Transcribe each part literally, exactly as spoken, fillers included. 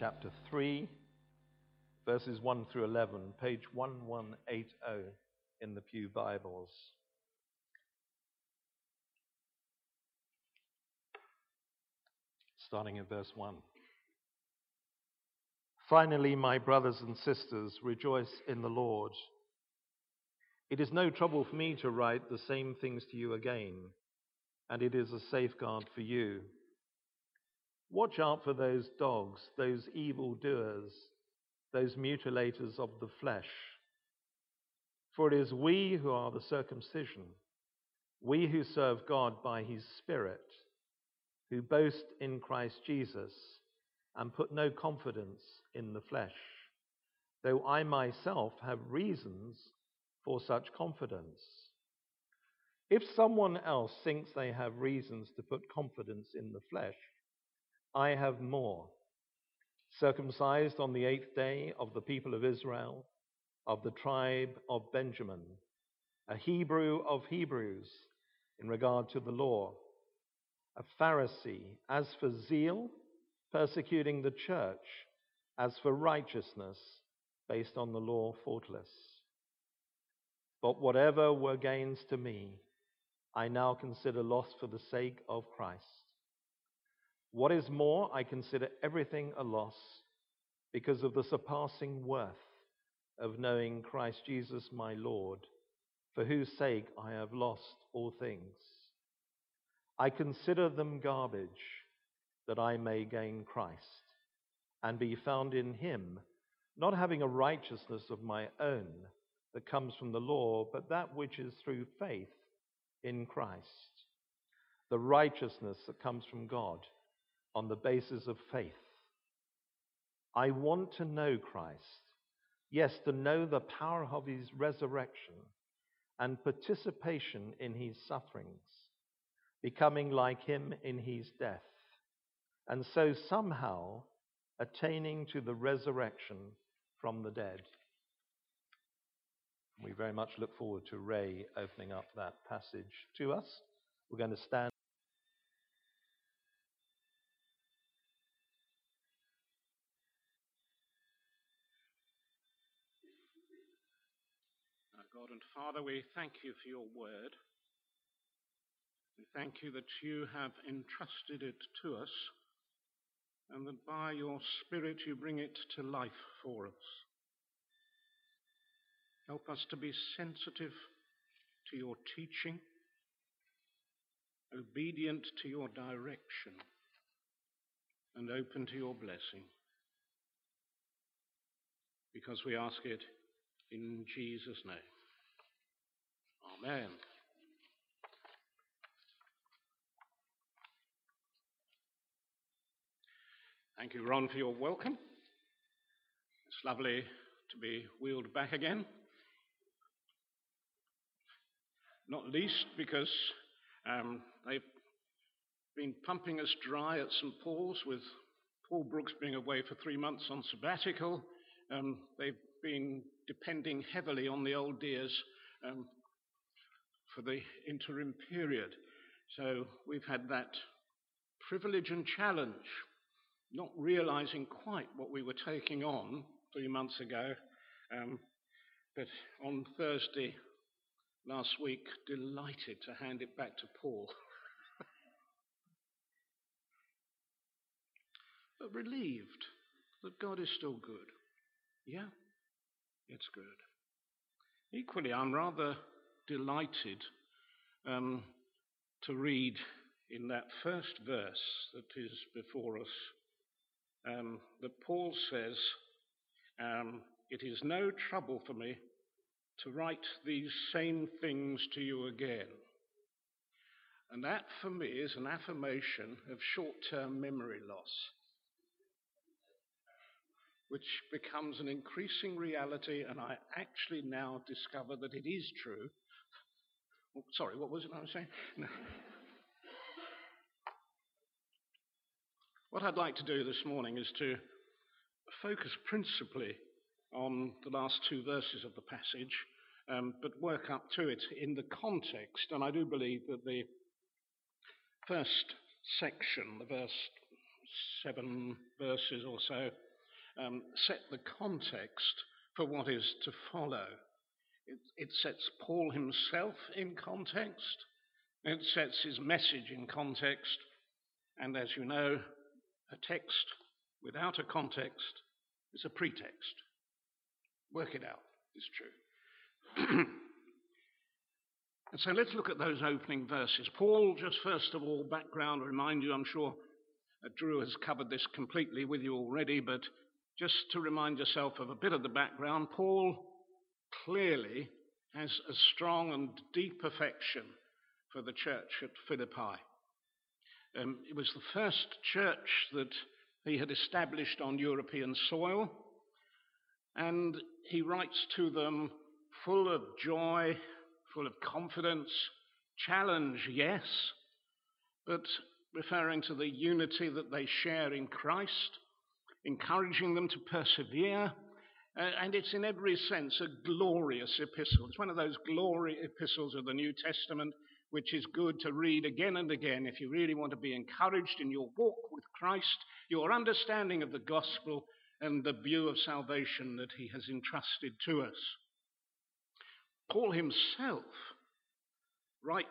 chapter three, verses one through eleven, page eleven eighty in the Pew Bibles. Starting at verse one. Finally, my brothers and sisters, rejoice in the Lord. It is no trouble for me to write the same things to you again, and it is a safeguard for you. Watch out for those dogs, those evil doers, those mutilators of the flesh. For it is we who are the circumcision, we who serve God by his Spirit, who boast in Christ Jesus and put no confidence in the flesh, though I myself have reasons for such confidence. If someone else thinks they have reasons to put confidence in the flesh, I have more. Circumcised on the eighth day of the people of Israel, of the tribe of Benjamin, a Hebrew of Hebrews in regard to the law, a Pharisee, as for zeal, persecuting the church, as for righteousness, based on the law, faultless. But whatever were gains to me, I now consider loss for the sake of Christ. What is more, I consider everything a loss because of the surpassing worth of knowing Christ Jesus my Lord, for whose sake I have lost all things. I consider them garbage, that I may gain Christ, and be found in him, not having a righteousness of my own that comes from the law, but that which is through faith in Christ, the righteousness that comes from God on the basis of faith. I want to know Christ, yes, to know the power of his resurrection and participation in his sufferings, becoming like him in his death, and so somehow attaining to the resurrection from the dead. We very much look forward to Ray opening up that passage to us. We're going to stand. Our God and Father, we thank you for your word. We thank you that you have entrusted it to us, and that by your Spirit you bring it to life for us. Help us to be sensitive to your teaching, obedient to your direction, and open to your blessing. Because we ask it in Jesus' name. Amen. Thank you, Ron, for your welcome. It's lovely to be wheeled back again. Not least because um, they've been pumping us dry at Saint Paul's, with Paul Brooks being away for three months on sabbatical. Um, they've been depending heavily on the old dears um, for the interim period. So we've had that privilege and challenge, not realizing quite what we were taking on three months ago. Um, but on Thursday last week, delighted to hand it back to Paul. But relieved that God is still good. Yeah, it's good. Equally, I'm rather delighted um, to read in that first verse that is before us um, that Paul says, um, it is no trouble for me to write these same things to you again. And that, for me, is an affirmation of short-term memory loss, which becomes an increasing reality, and I actually now discover that it is true. Oh, sorry, what was it I was saying? No. What I'd like to do this morning is to focus principally on the last two verses of the passage, um, but work up to it in the context. And I do believe that the first section, the first seven verses or so, um, set the context for what is to follow. It, it sets Paul himself in context. It sets his message in context. And as you know, a text without a context is a pretext. Work it out, it's true. And so let's look at those opening verses. Paul, just first of all, background, remind you, I'm sure uh, Drew has covered this completely with you already, but just to remind yourself of a bit of the background, Paul clearly has a strong and deep affection for the church at Philippi. Um, it was the first church that he had established on European soil, and he writes to them full of joy, full of confidence, challenge, yes, but referring to the unity that they share in Christ, encouraging them to persevere, uh, and it's in every sense a glorious epistle. It's one of those glory epistles of the New Testament which is good to read again and again if you really want to be encouraged in your walk with Christ, your understanding of the gospel, and the view of salvation that he has entrusted to us. Paul himself writes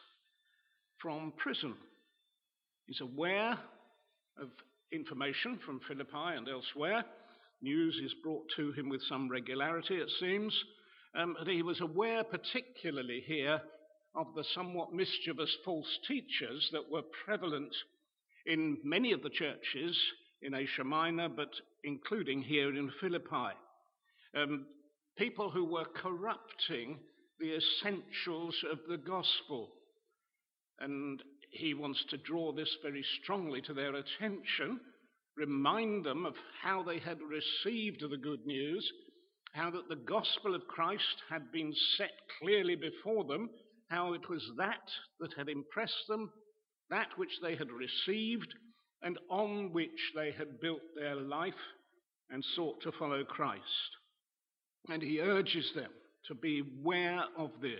from prison. He's aware of information from Philippi and elsewhere. News is brought to him with some regularity, it seems. Um, and he was aware particularly here of the somewhat mischievous false teachers that were prevalent in many of the churches in Asia Minor, but including here in Philippi. Um, people who were corrupting the essentials of the gospel. And he wants to draw this very strongly to their attention, remind them of how they had received the good news, how that the gospel of Christ had been set clearly before them, how it was that that had impressed them, that which they had received, and on which they had built their life and sought to follow Christ. And he urges them to beware of this.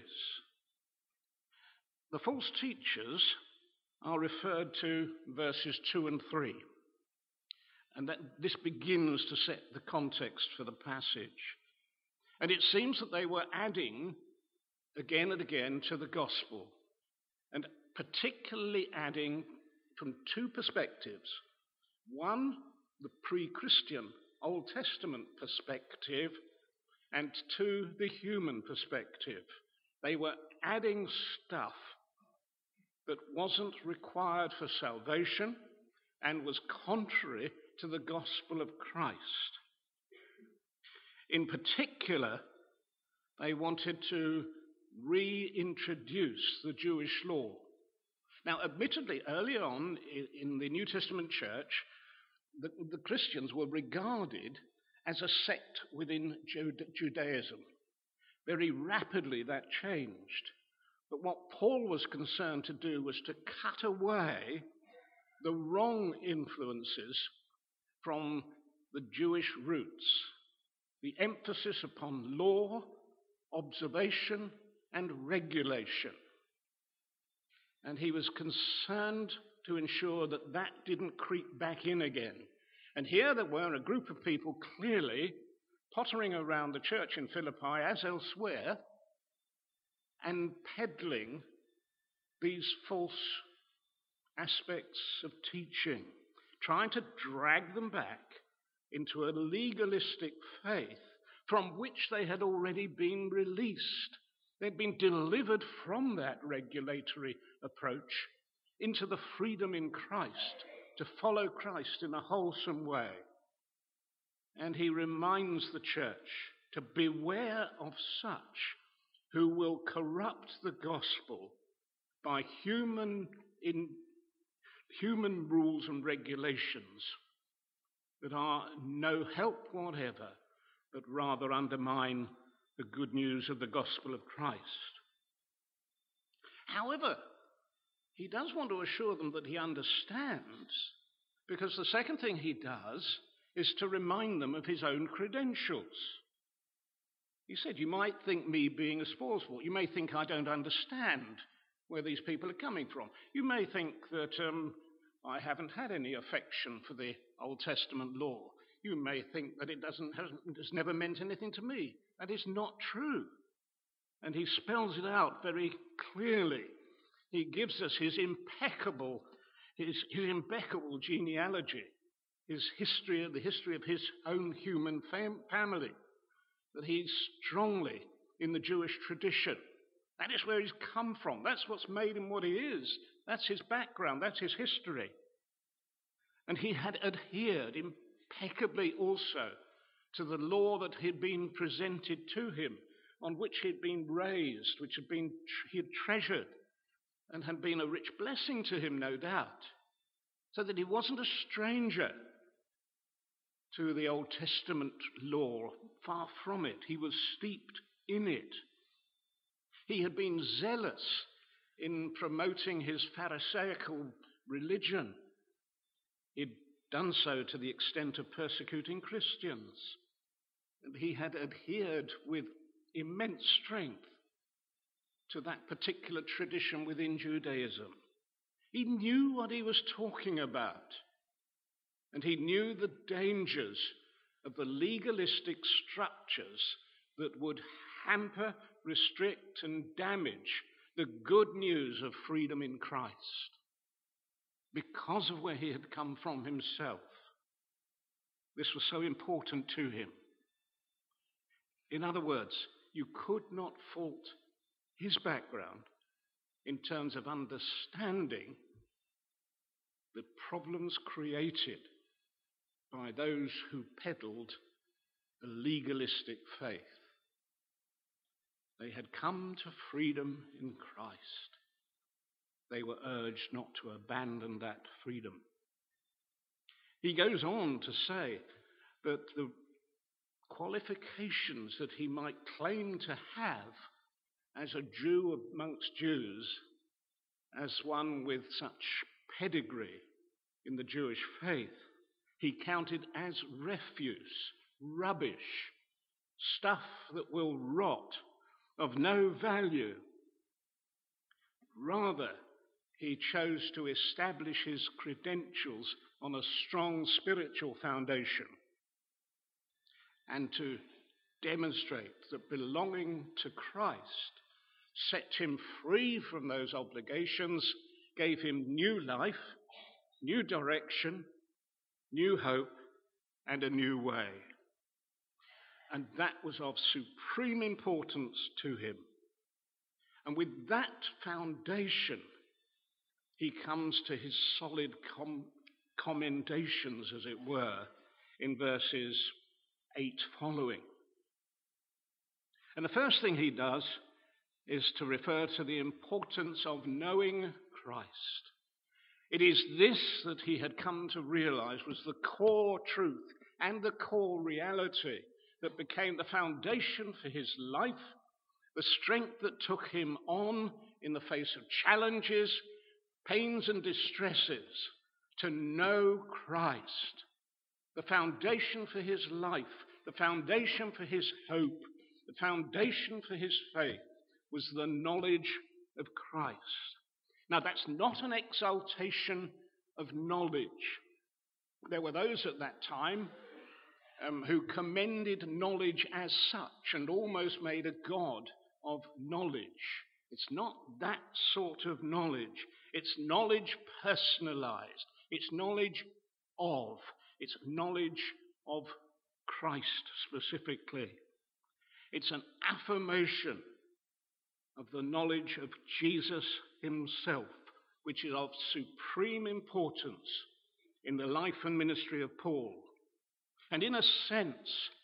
The false teachers are referred to verses two and three. And that this begins to set the context for the passage. And it seems that they were adding again and again to the gospel, and particularly adding from two perspectives. One, the pre-Christian Old Testament perspective, and two, the human perspective. They were adding stuff that wasn't required for salvation and was contrary to the gospel of Christ. In particular, they wanted to reintroduce the Jewish law. Now, admittedly, early on in the New Testament church, the, the Christians were regarded as a sect within Judaism. Very rapidly that changed. But what Paul was concerned to do was to cut away the wrong influences from the Jewish roots, the emphasis upon law, observation, and regulation. And he was concerned to ensure that that didn't creep back in again. And here there were a group of people clearly pottering around the church in Philippi, as elsewhere, and peddling these false aspects of teaching, trying to drag them back into a legalistic faith from which they had already been released. They'd been delivered from that regulatory approach into the freedom in Christ, to follow Christ in a wholesome way. And he reminds the church to beware of such who will corrupt the gospel by human, in, human rules and regulations that are no help whatever, but rather undermine the good news of the gospel of Christ. However, he does want to assure them that he understands, because the second thing he does is to remind them of his own credentials. He said, you might think me being a spoilsport, you may think I don't understand where these people are coming from. You may think that um, I haven't had any affection for the Old Testament law. you may think that it doesn't, hasn't, has never meant anything to me. That is not true. And he spells it out very clearly. He gives us his impeccable, his, his impeccable genealogy, his history, the history of his own human fam- family, that he's strongly in the Jewish tradition. That is where he's come from. That's what's made him what he is. That's his background. That's his history. And he had adhered impeccably also to the law that had been presented to him, on which he had been raised, which had been he had treasured, and had been a rich blessing to him, no doubt, so that he wasn't a stranger to the Old Testament law. Far from it. He was steeped in it. He had been zealous in promoting his Pharisaical religion. He'd done so to the extent of persecuting Christians. And he had adhered with immense strength to that particular tradition within Judaism. He knew what he was talking about. And he knew the dangers of the legalistic structures that would hamper, restrict, and damage the good news of freedom in Christ, because of where he had come from himself. This was so important to him. In other words, you could not fault his background in terms of understanding the problems created by those who peddled a legalistic faith. They had come to freedom in Christ. They were urged not to abandon that freedom. He goes on to say that the qualifications that he might claim to have as a Jew amongst Jews, as one with such pedigree in the Jewish faith, he counted as refuse, rubbish, stuff that will rot, of no value. Rather, he chose to establish his credentials on a strong spiritual foundation and to demonstrate that belonging to Christ set him free from those obligations, gave him new life, new direction, new hope, and a new way. And that was of supreme importance to him. And with that foundation, he comes to his solid com- commendations, as it were, in verses eight following. And the first thing he does is to refer to the importance of knowing Christ. It is this that he had come to realize was the core truth and the core reality that became the foundation for his life, the strength that took him on in the face of challenges, pains and distresses, to know Christ. The foundation for his life, the foundation for his hope, the foundation for his faith was the knowledge of Christ. Now, that's not an exaltation of knowledge. There were those at that time um, who commended knowledge as such and almost made a god of knowledge. It's not that sort of knowledge. It's knowledge personalized. It's knowledge of. It's knowledge of Christ specifically. It's an affirmation of the knowledge of Jesus himself, which is of supreme importance in the life and ministry of Paul. And in a sense,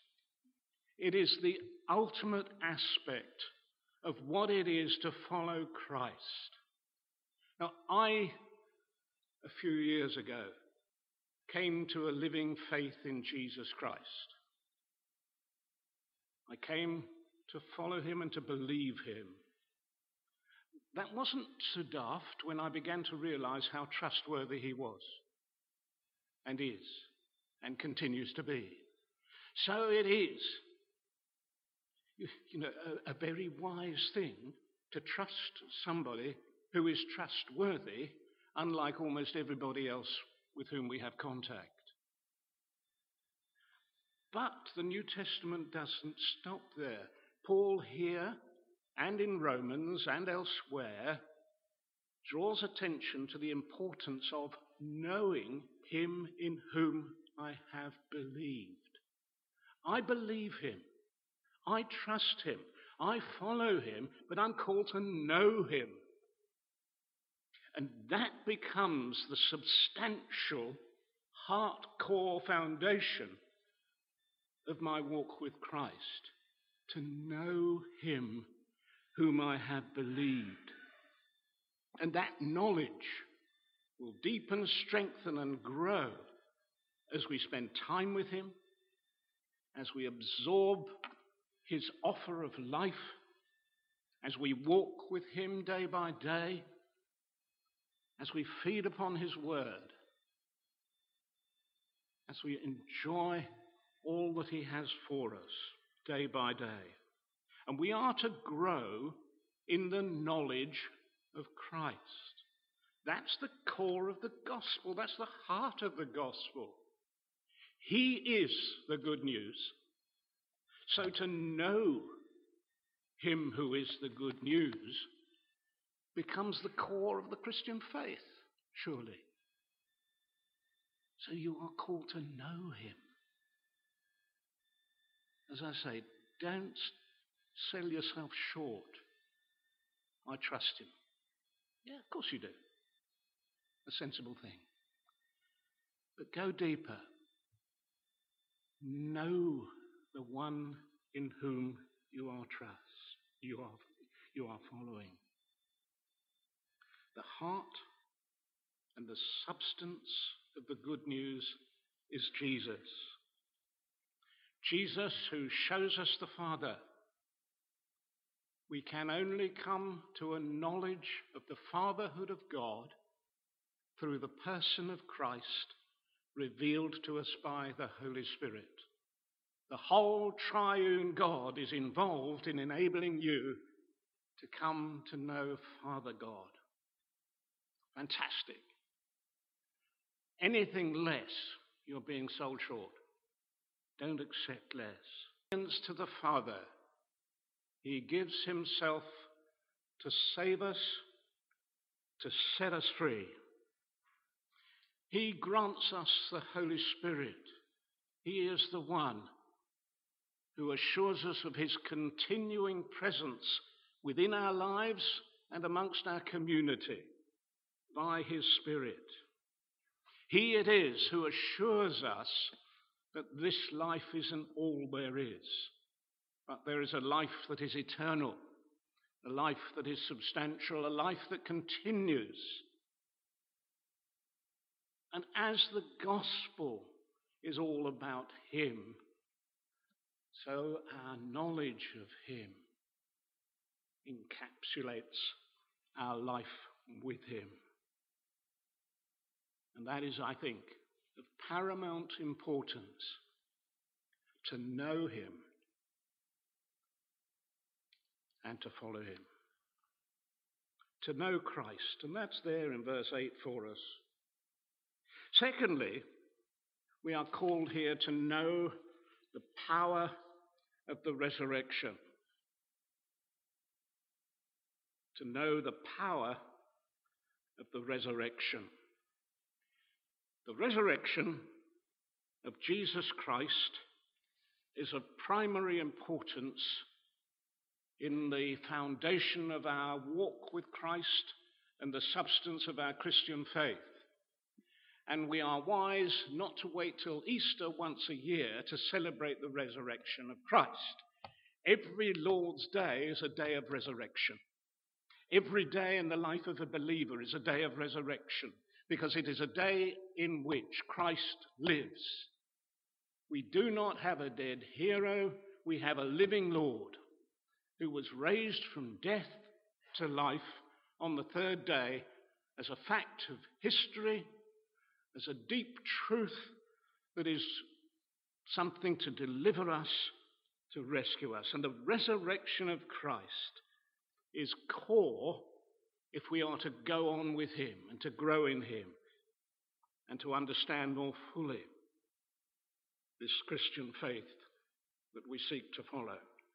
it is the ultimate aspect of what it is to follow Christ. Now, I, a few years ago, came to a living faith in Jesus Christ. I came to follow him and to believe him. That wasn't so daft when I began to realize how trustworthy he was and is and continues to be. So it is, you know, a, a very wise thing to trust somebody who is trustworthy, unlike almost everybody else with whom we have contact. But the New Testament doesn't stop there. Paul here and in Romans and elsewhere draws attention to the importance of knowing him in whom I have believed. I believe him. I trust him. I follow him, but I'm called to know him. And that becomes the substantial, heart-core foundation of my walk with Christ, to know him whom I have believed. And that knowledge will deepen, strengthen, and grow as we spend time with him, as we absorb his offer of life, as we walk with him day by day, as we feed upon his word, as we enjoy all that he has for us day by day. And we are to grow in the knowledge of Christ. That's the core of the gospel. That's the heart of the gospel. He is the good news. So to know him who is the good news becomes the core of the Christian faith, surely. So you are called to know him. As I say, don't sell yourself short. I trust him. Yeah, of course you do. A sensible thing. But go deeper. Know the one in whom you are trust. You are, you are following. The heart and the substance of the good news is Jesus. Jesus, who shows us the Father. We can only come to a knowledge of the fatherhood of God through the person of Christ revealed to us by the Holy Spirit. The whole triune God is involved in enabling you to come to know Father God. Fantastic. Anything less, you're being sold short. Don't accept less. To the Father, he gives himself to save us, to set us free. He grants us the Holy Spirit. He is the one who assures us of his continuing presence within our lives and amongst our community by his Spirit. He it is who assures us that this life isn't all there is, but there is a life that is eternal, a life that is substantial, a life that continues. And as the gospel is all about him, so our knowledge of him encapsulates our life with him. And that is, I think, of paramount importance, to know him and to follow him. To know Christ, and that's there in verse eight for us. Secondly, we are called here to know the power of the resurrection. To know the power of the resurrection. The resurrection of Jesus Christ is of primary importance in the foundation of our walk with Christ and the substance of our Christian faith. And we are wise not to wait till Easter once a year to celebrate the resurrection of Christ. Every Lord's Day is a day of resurrection. Every day in the life of a believer is a day of resurrection, because it is a day in which Christ lives. We do not have a dead hero, we have a living Lord who was raised from death to life on the third day as a fact of history, as a deep truth that is something to deliver us, to rescue us. And the resurrection of Christ is core if we are to go on with him and to grow in him and to understand more fully this Christian faith that we seek to follow.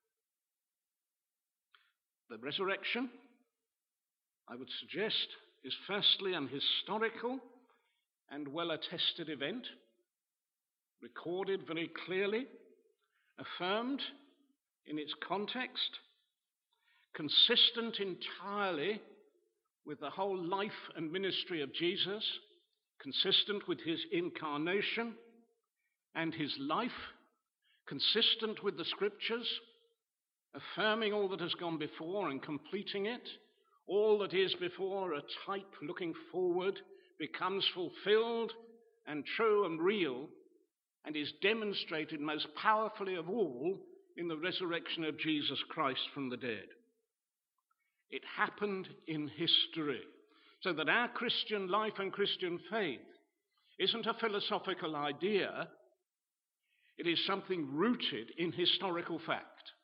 The resurrection, I would suggest, is firstly an historical and well-attested event, recorded very clearly, affirmed in its context, consistent entirely with the whole life and ministry of Jesus, consistent with his incarnation and his life, consistent with the Scriptures, affirming all that has gone before and completing it. All that is before, a type looking forward, becomes fulfilled and true and real, and is demonstrated most powerfully of all in the resurrection of Jesus Christ from the dead. It happened in history, so that our Christian life and Christian faith isn't a philosophical idea. It is something rooted in historical fact.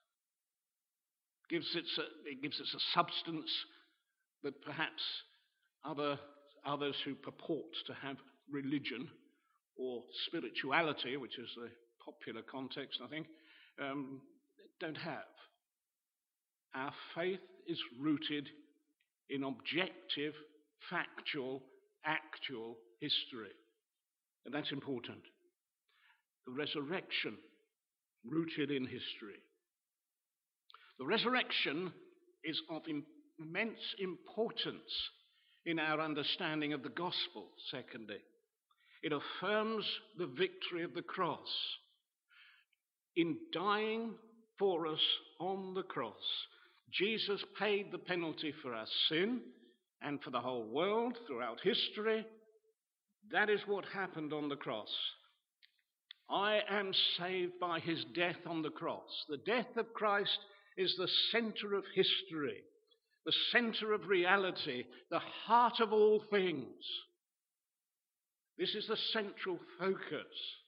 It gives it a, it gives it a substance that perhaps other, others who purport to have religion or spirituality, which is the popular context, I think, um, don't have. Our faith is rooted in objective, factual, actual history. And that's important. The resurrection, rooted in history. The resurrection is of immense importance in our understanding of the gospel, secondly. It affirms the victory of the cross. In dying for us on the cross, Jesus paid the penalty for our sin and for the whole world throughout history. That is what happened on the cross. I am saved by his death on the cross. The death of Christ is the center of history, the center of reality, the heart of all things. This is the central focus.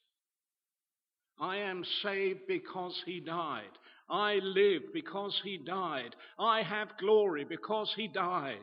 I am saved because he died. I live because he died. I have glory because he died.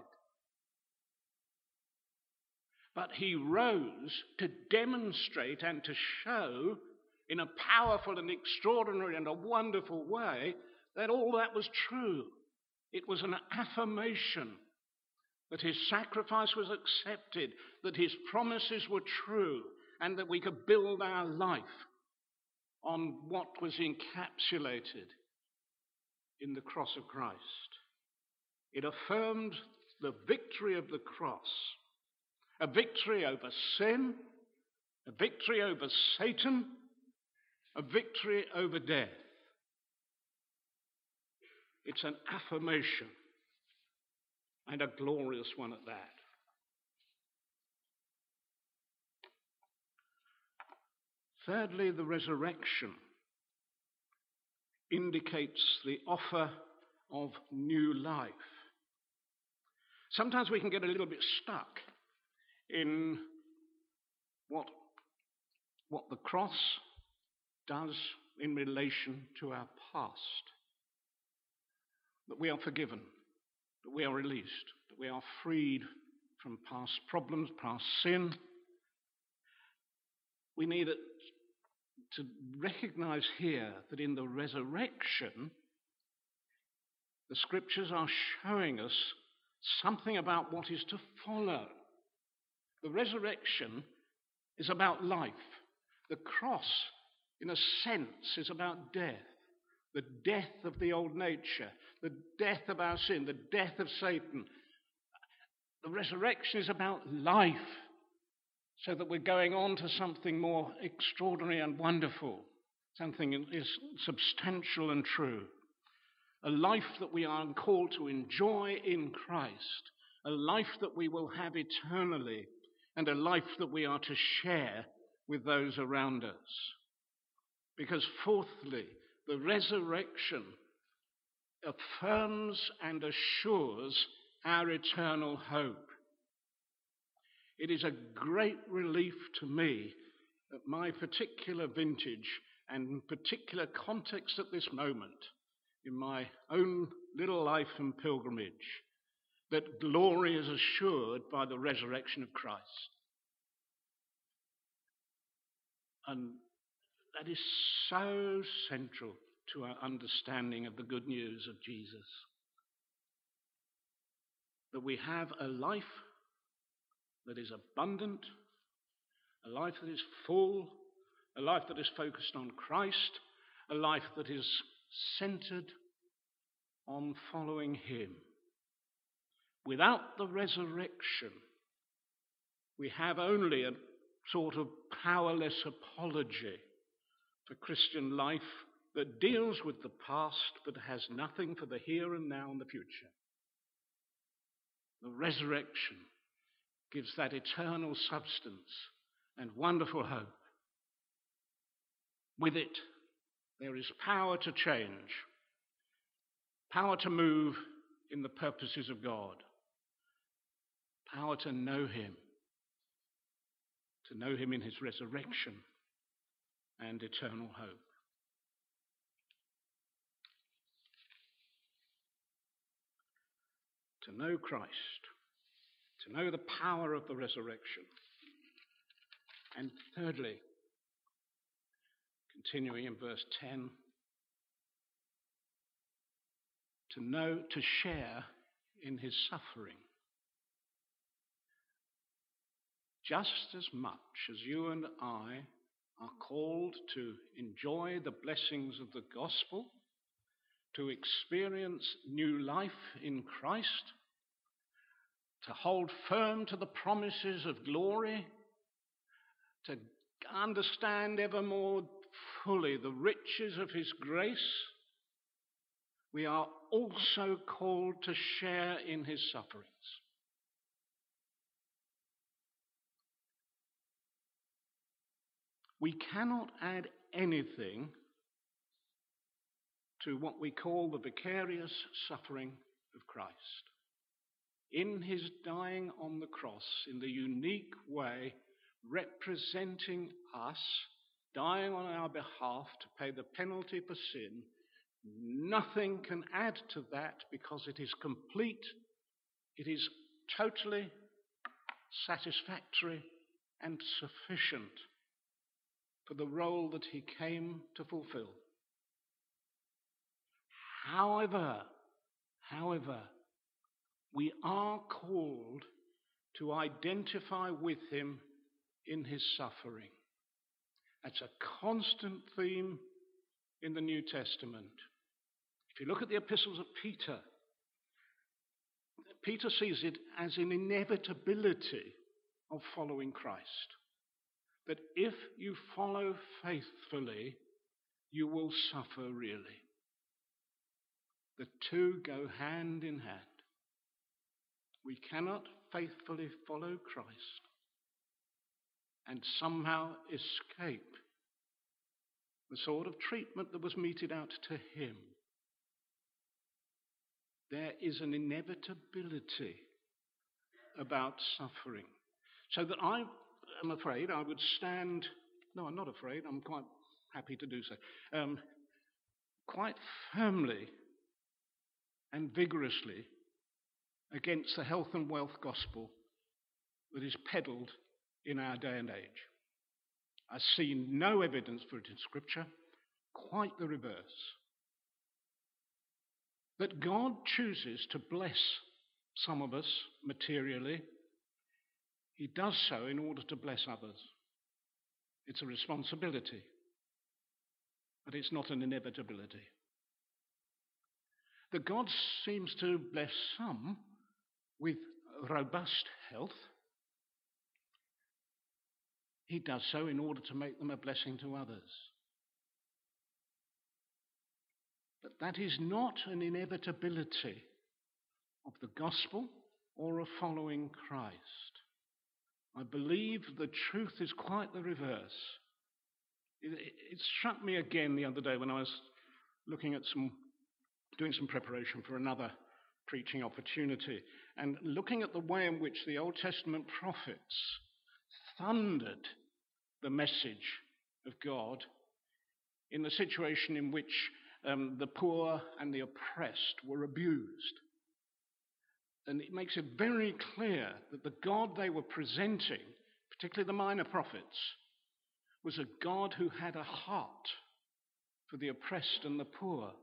But he rose to demonstrate and to show in a powerful and extraordinary and a wonderful way that all that was true. It was an affirmation that his sacrifice was accepted, that his promises were true, and that we could build our life on what was encapsulated in the cross of Christ. It affirmed the victory of the cross, a victory over sin, a victory over Satan, a victory over death. It's an affirmation, and a glorious one at that. Thirdly, the resurrection indicates the offer of new life. Sometimes we can get a little bit stuck in what, what the cross does in relation to our past. That we are forgiven, that we are released, that we are freed from past problems, past sin. We need it to recognize here that in the resurrection, the Scriptures are showing us something about what is to follow. The resurrection is about life. The cross, in a sense, is about death. The death of the old nature, the death of our sin, the death of Satan. The resurrection is about life, so that we're going on to something more extraordinary and wonderful, something that is substantial and true. A life that we are called to enjoy in Christ, a life that we will have eternally, and a life that we are to share with those around us. Because fourthly, the resurrection affirms and assures our eternal hope. It is a great relief to me at my particular vintage and particular context at this moment in my own little life and pilgrimage that glory is assured by the resurrection of Christ. And that is so central to our understanding of the good news of Jesus. That we have a life that is abundant, a life that is full, a life that is focused on Christ, a life that is centered on following him. Without the resurrection, we have only a sort of powerless apology for Christian life that deals with the past but has nothing for the here and now and the future. The resurrection gives that eternal substance and wonderful hope. With it, there is power to change, power to move in the purposes of God, power to know him, to know him in his resurrection and eternal hope. To know Christ, to know the power of the resurrection. And thirdly, continuing in verse ten, to know, to share in his suffering. Just as much as you and I are called to enjoy the blessings of the gospel, to experience new life in Christ, to hold firm to the promises of glory, to understand ever more fully the riches of his grace, we are also called to share in his sufferings. We cannot add anything to what we call the vicarious suffering of Christ. In his dying on the cross, in the unique way, representing us, dying on our behalf to pay the penalty for sin, nothing can add to that because it is complete, it is totally satisfactory and sufficient for the role that he came to fulfill. However, however, we are called to identify with him in his suffering. That's a constant theme in the New Testament. If you look at the epistles of Peter, Peter sees it as an inevitability of following Christ. That if you follow faithfully, you will suffer really. The two go hand in hand. We cannot faithfully follow Christ and somehow escape the sort of treatment that was meted out to him. There is an inevitability about suffering. So that I am afraid I would stand, no, I'm not afraid, I'm quite happy to do so, um, quite firmly and vigorously against the health and wealth gospel that is peddled in our day and age. I see no evidence for it in Scripture, quite the reverse. That God chooses to bless some of us materially, he does so in order to bless others. It's a responsibility, but it's not an inevitability. That God seems to bless some with robust health, he does so in order to make them a blessing to others. But that is not an inevitability of the gospel or of following Christ. I believe the truth is quite the reverse. It, it struck me again the other day when I was looking at some, doing some preparation for another preaching opportunity, and looking at the way in which the Old Testament prophets thundered the message of God in the situation in which um, the poor and the oppressed were abused. And it makes it very clear that the God they were presenting, particularly the minor prophets, was a God who had a heart for the oppressed and the poor.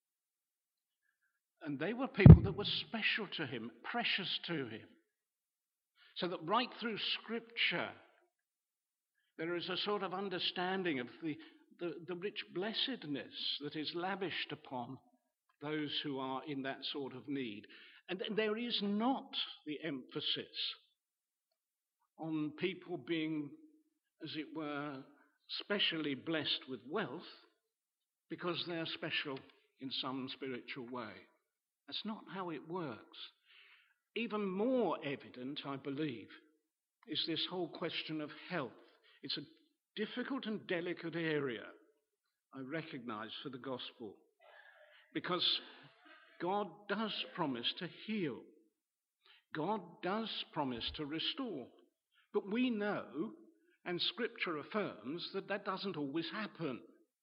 And they were people that were special to him, precious to him. So that right through Scripture, there is a sort of understanding of the, the, the rich blessedness that is lavished upon those who are in that sort of need. And there is not the emphasis on people being, as it were, specially blessed with wealth because they're special in some spiritual way. That's not how it works. Even more evident, I believe, is this whole question of health. It's a difficult and delicate area, I recognize, for the gospel, because God does promise to heal. God does promise to restore. But we know, and Scripture affirms, that that doesn't always happen.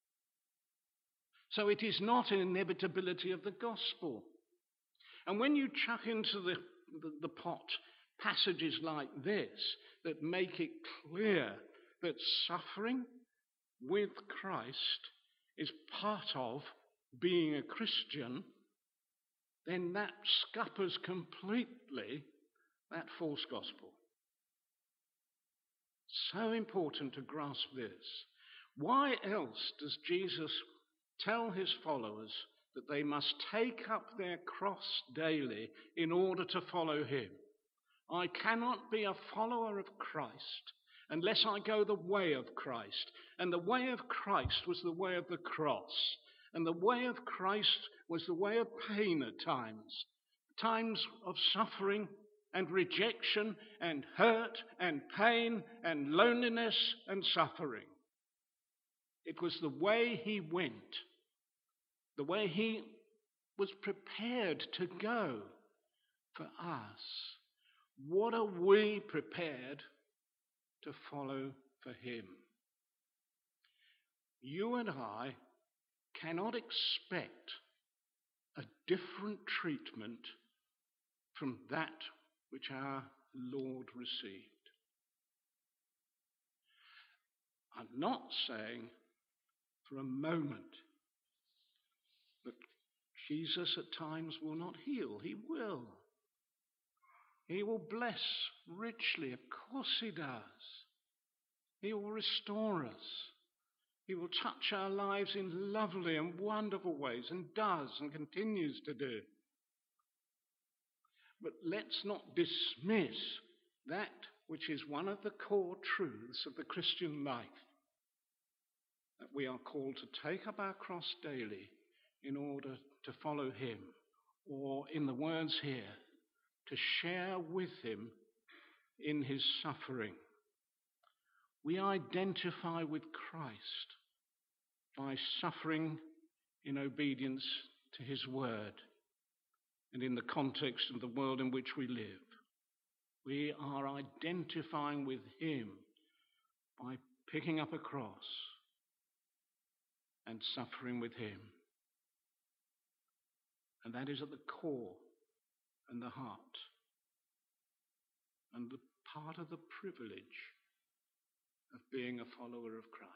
So it is not an inevitability of the gospel. And when you chuck into the, the, the pot passages like this that make it clear that suffering with Christ is part of being a Christian, then that scuppers completely that false gospel. So important to grasp this. Why else does Jesus tell his followers that they must take up their cross daily in order to follow him? I cannot be a follower of Christ unless I go the way of Christ. And the way of Christ was the way of the cross. And the way of Christ was the way of pain at times. Times of suffering and rejection and hurt and pain and loneliness and suffering. It was the way he went. The way he was prepared to go for us. What are we prepared to follow for him? You and I cannot expect a different treatment from that which our Lord received. I'm not saying for a moment that Jesus at times will not heal. He will. He will bless richly. Of course he does. He will restore us. He will touch our lives in lovely and wonderful ways, and does and continues to do. But let's not dismiss that which is one of the core truths of the Christian life, that we are called to take up our cross daily in order to follow him, or in the words here, to share with him in his suffering. We identify with Christ by suffering in obedience to his word and in the context of the world in which we live. We are identifying with him by picking up a cross and suffering with him. And that is at the core and the heart and the part of the privilege of being a follower of Christ.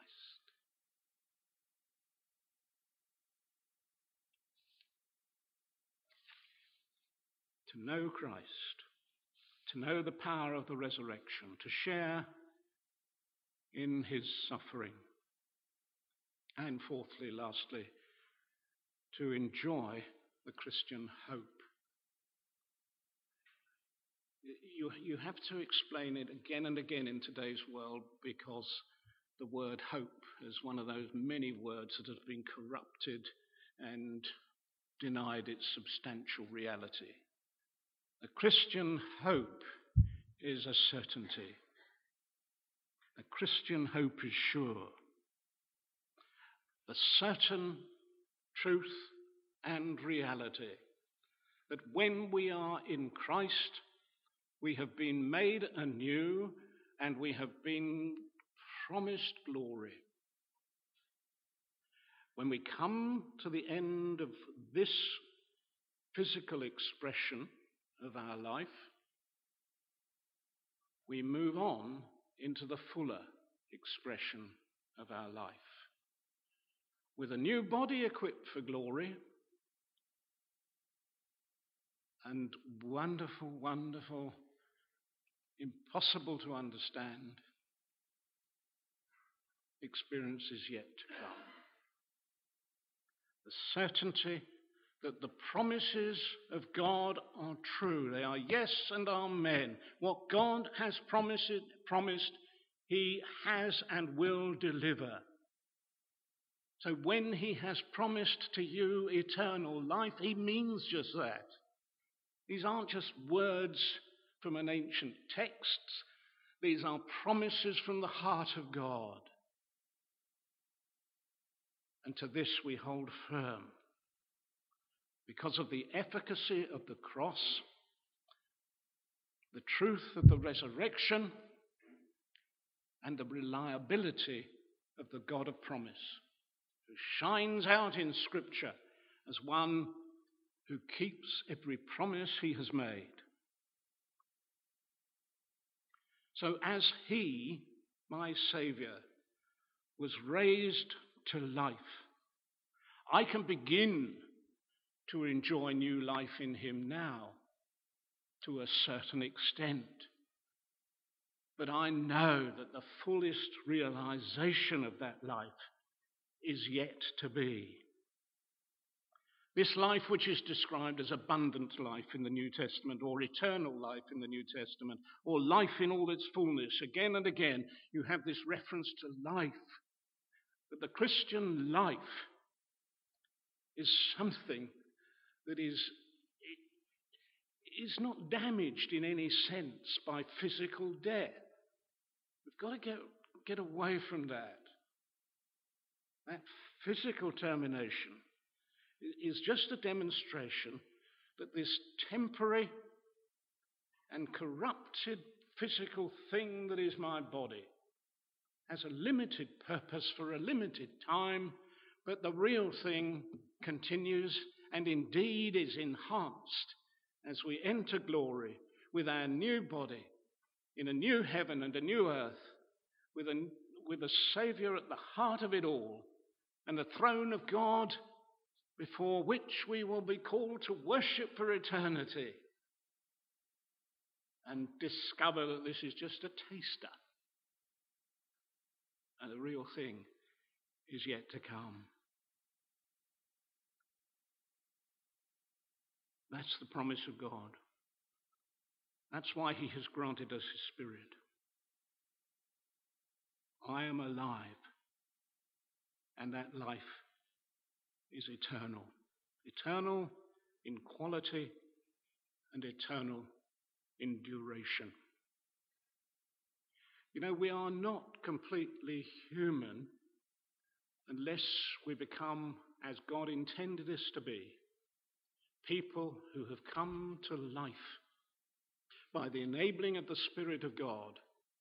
To know Christ, to know the power of the resurrection, to share in his suffering, and fourthly, lastly, to enjoy the Christian hope. You, you have to explain it again and again in today's world, because the word hope is one of those many words that has been corrupted and denied its substantial reality. The Christian hope is a certainty. A Christian hope is sure. The certain truth and reality that when we are in Christ, we have been made anew and we have been promised glory. When we come to the end of this physical expression of our life, we move on into the fuller expression of our life, with a new body equipped for glory, and wonderful, wonderful, impossible to understand experiences yet to come. The certainty that the promises of God are true. They are yes and amen. What God has promised, promised, he has and will deliver. So when he has promised to you eternal life, he means just that. These aren't just words from an ancient text. These are promises from the heart of God. And to this we hold firm because of the efficacy of the cross, the truth of the resurrection, and the reliability of the God of promise, who shines out in Scripture as one who keeps every promise he has made. So as he, my Saviour, was raised to life, I can begin to enjoy new life in him now, to a certain extent. But I know that the fullest realization of that life is yet to be. This life which is described as abundant life in the New Testament, or eternal life in the New Testament, or life in all its fullness, again and again you have this reference to life. But the Christian life is something that is, is not damaged in any sense by physical death. We've got to get, get away from that. That physical termination is just a demonstration that this temporary and corrupted physical thing that is my body has a limited purpose for a limited time, but the real thing continues and indeed is enhanced as we enter glory with our new body in a new heaven and a new earth, with a, with a Saviour at the heart of it all, and the throne of God before which we will be called to worship for eternity, and discover that this is just a taster and the real thing is yet to come. That's the promise of God. That's why he has granted us his Spirit. I am alive, and that life is eternal. Eternal in quality and eternal in duration. You know, we are not completely human unless we become, as God intended us to be, people who have come to life by the enabling of the Spirit of God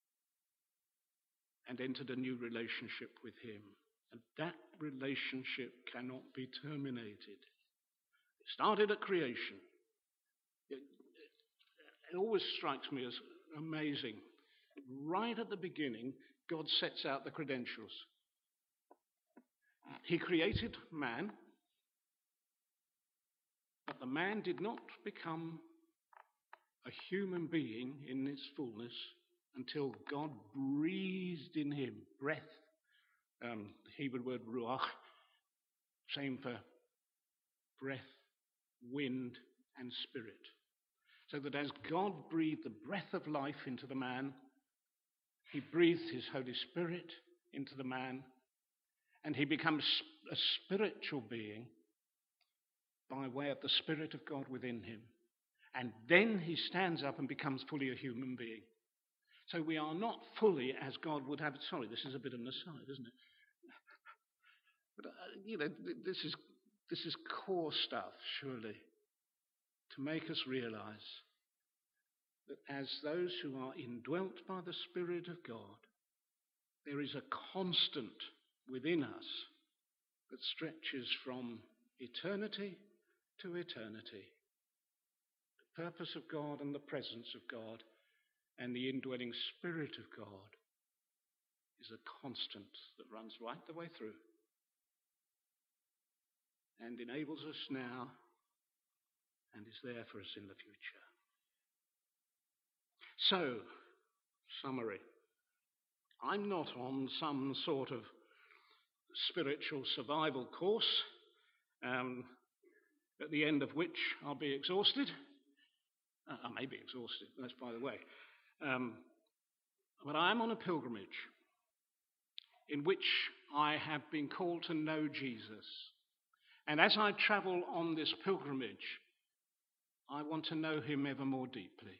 and entered a new relationship with him. And that relationship cannot be terminated. It started at creation. It, it always strikes me as amazing. Right at the beginning, God sets out the credentials. He created man, but the man did not become a human being in its fullness until God breathed in him breath. Um, the Hebrew word ruach, same for breath, wind, and spirit. So that as God breathed the breath of life into the man, he breathed his Holy Spirit into the man, and he becomes a spiritual being by way of the Spirit of God within him. And then he stands up and becomes fully a human being. So we are not fully as God would have it. Sorry, this is a bit of an aside, isn't it? But, uh, you know, this is, this is core stuff, surely, to make us realize that as those who are indwelt by the Spirit of God, there is a constant within us that stretches from eternity to eternity. The purpose of God and the presence of God and the indwelling Spirit of God is a constant that runs right the way through and enables us now and is there for us in the future. So, summary. I'm not on some sort of spiritual survival course, um, at the end of which I'll be exhausted. Uh, I may be exhausted, that's by the way. Um, but I'm on a pilgrimage in which I have been called to know Jesus. And as I travel on this pilgrimage, I want to know him ever more deeply.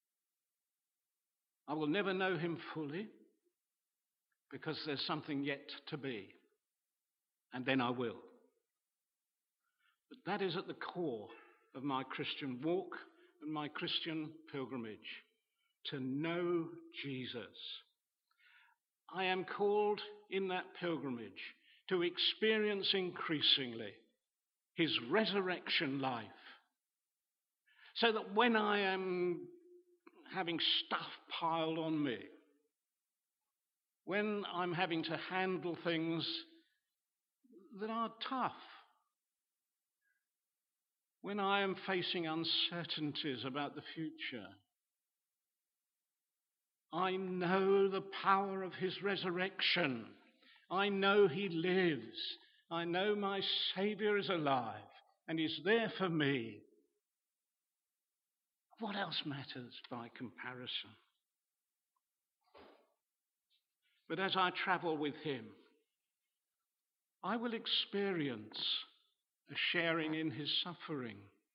I will never know him fully because there's something yet to be, and then I will. But that is at the core of my Christian walk and my Christian pilgrimage, to know Jesus. I am called in that pilgrimage to experience increasingly his resurrection life, so that when I am having stuff piled on me, when I'm having to handle things that are tough, when I am facing uncertainties about the future, I know the power of his resurrection. I know he lives. I know my Saviour is alive and is there for me. What else matters by comparison? But as I travel with him, I will experience a sharing in his suffering.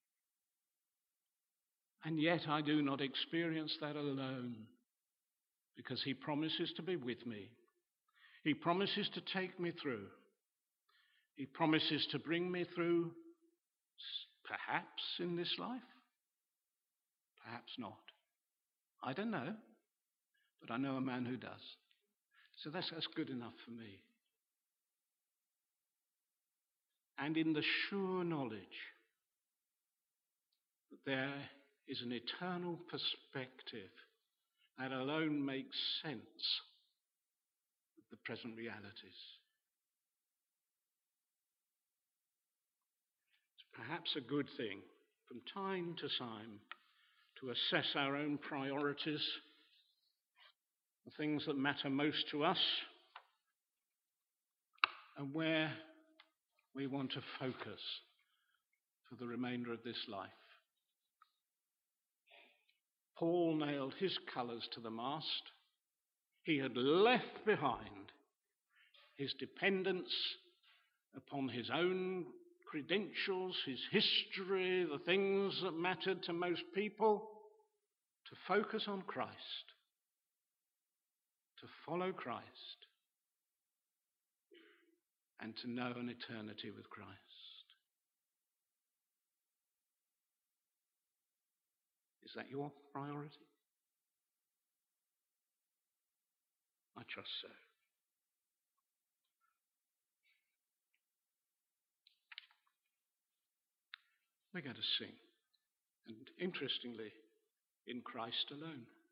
And yet I do not experience that alone, because he promises to be with me. He promises to take me through. He promises to bring me through, perhaps in this life, perhaps not. I don't know, but I know a man who does. So that's, that's good enough for me. And in the sure knowledge that there is an eternal perspective that alone makes sense of the present realities. It's perhaps a good thing from time to time to assess our own priorities, the things that matter most to us, and where we want to focus for the remainder of this life. Paul nailed his colours to the mast. He had left behind his dependence upon his own credentials, his history, the things that mattered to most people, to focus on Christ, to follow Christ, and to know an eternity with Christ. Is that your priority? I trust so. We're going to sing, and interestingly, in Christ alone.